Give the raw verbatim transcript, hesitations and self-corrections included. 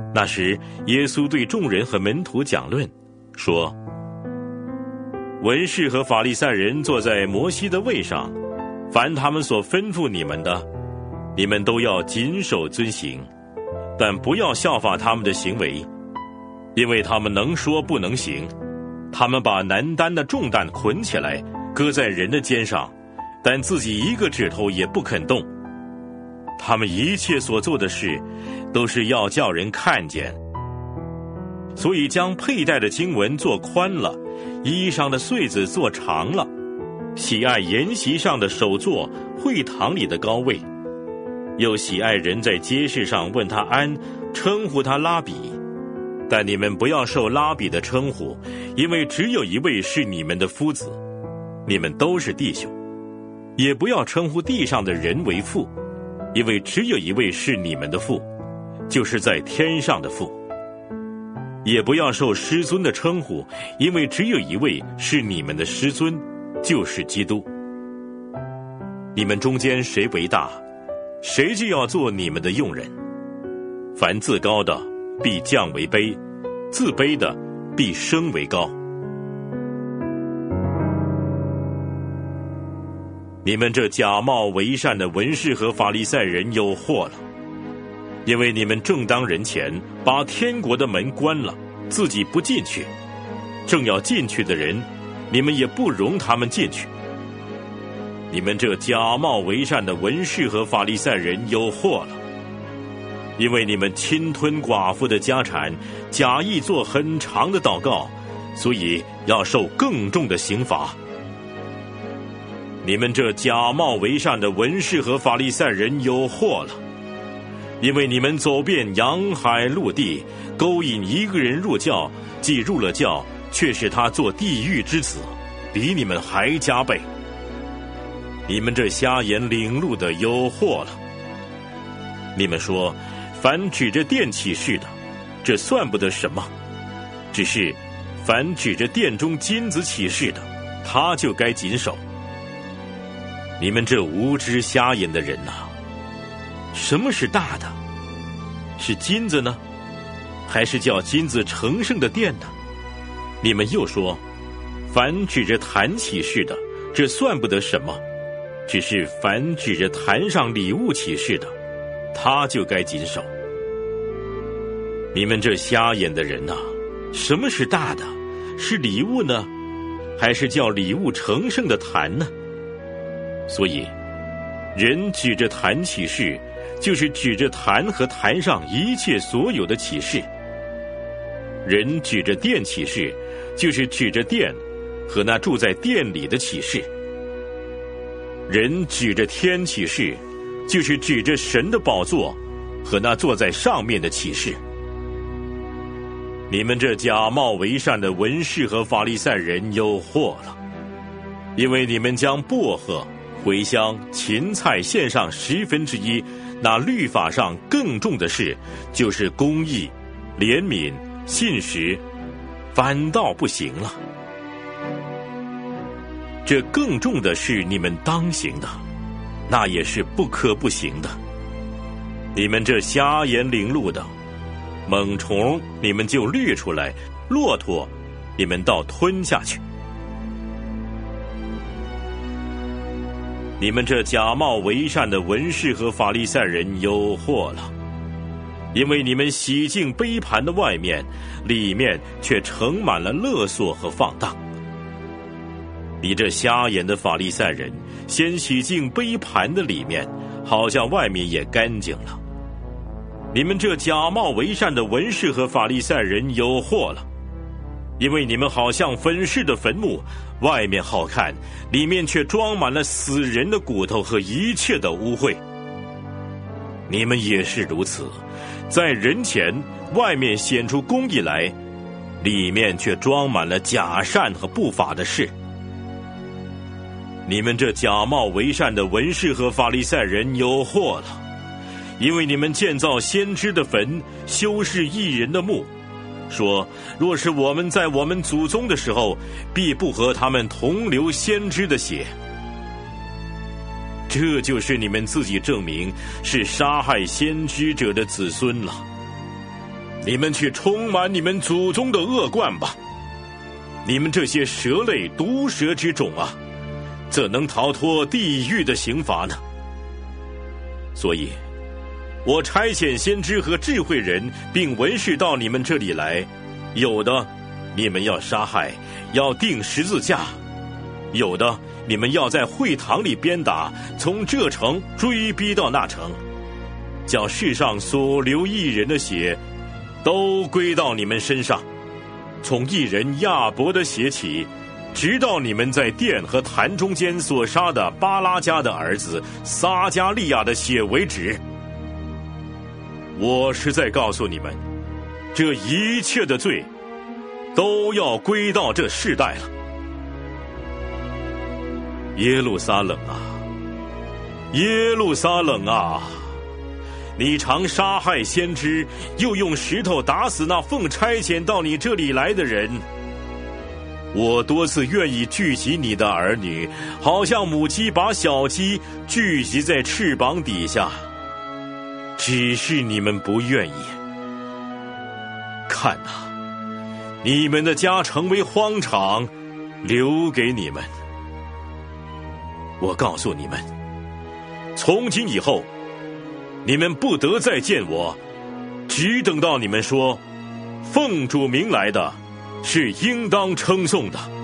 那时耶稣对众人和门徒讲论，说：文士和法利赛人坐在摩西的位上，凡他们所吩咐你们的，你们都要谨守遵行，但不要效法他们的行为，因为他们能说不能行。他们把难担的重担捆起来，搁在人的肩上，但自己一个指头也不肯动。他们一切所做的事，都是要叫人看见。所以将佩戴的经文做宽了，衣裳的穗子做长了，喜爱筵席上的首座，会堂里的高位，又喜爱人在街市上问他安，称呼他拉比。但你们不要受拉比的称呼，因为只有一位是你们的夫子，你们都是弟兄。也不要称呼地上的人为父，因为只有一位是你们的父，就是在天上的父。也不要受师尊的称呼，因为只有一位是你们的师尊，就是基督。你们中间谁为大，谁就要做你们的用人。凡自高的必降为卑，自卑的必升为高。你们这假冒为善的文士和法利赛人有祸了，因为你们正当人前把天国的门关了，自己不进去，正要进去的人，你们也不容他们进去。你们这假冒为善的文士和法利赛人有祸了，因为你们侵吞寡妇的家产，假意做很长的祷告，所以要受更重的刑罚。你们这假冒为善的文士和法利赛人有祸了，因为你们走遍洋海陆地，勾引一个人入教，既入了教，却使他做地狱之子，比你们还加倍。你们这瞎眼领路的有祸了。你们说，凡指着殿起誓的，这算不得什么，只是凡指着殿中金子起誓的，他就该谨守。你们这无知瞎眼的人啊，什么是大的？是金子呢，还是叫金子成圣的殿呢？你们又说，凡指着坛起誓的，这算不得什么，只是凡指着坛上礼物起誓的，他就该谨守。你们这瞎眼的人啊，什么是大的？是礼物呢，还是叫礼物成圣的坛呢？所以人指着坛起誓，就是指着坛和坛上一切所有的启示；人指着殿起誓，就是指着殿和那住在殿里的启示；人指着天起誓，就是指着神的宝座和那坐在上面的启示。你们这假冒为善的文士和法利赛人有祸了，因为你们将薄荷、茴香、芹菜献上十分之一，那律法上更重的事，就是公义、怜悯、信实，反倒不行了。这更重的是你们当行的，那也是不可不行的。你们这瞎眼领路的，猛虫你们就掠出来，骆驼你们倒吞下去。你们这假冒为善的文士和法利赛人有祸了，因为你们洗净杯盘的外面，里面却盛满了勒索和放荡。你这瞎眼的法利赛人，先洗净杯盘的里面，好像外面也干净了。你们这假冒为善的文士和法利赛人有祸了，因为你们好像粉饰的坟墓，外面好看，里面却装满了死人的骨头和一切的污秽。你们也是如此，在人前外面显出公义来，里面却装满了假善和不法的事。你们这假冒为善的文士和法利赛人有祸了，因为你们建造先知的坟，修饰义人的墓，说若是我们在我们祖宗的时候，必不和他们同流先知的血。这就是你们自己证明是杀害先知者的子孙了。 你们去充满你们祖宗的恶贯吧！你们这些蛇类毒蛇之种啊，怎能逃脱地狱的刑罚呢？所以我差遣先知和智慧人并文士到你们这里来，有的你们要杀害，要钉十字架；有的你们要在会堂里鞭打，从这城追逼到那城，叫世上所流义人的血都归到你们身上，从义人亚伯的血起，直到你们在殿和坛中间所杀的巴拉加的儿子撒加利亚的血为止。我实在告诉你们，这一切的罪都要归到这世代了。耶路撒冷啊，耶路撒冷啊，你常杀害先知，又用石头打死那奉差遣到你这里来的人。我多次愿意聚集你的儿女，好像母鸡把小鸡聚集在翅膀底下，只是你们不愿意。看啊，你们的家成为荒场，留给你们。我告诉你们，从今以后你们不得再见我，只等到你们说奉主名来的是应当称颂的。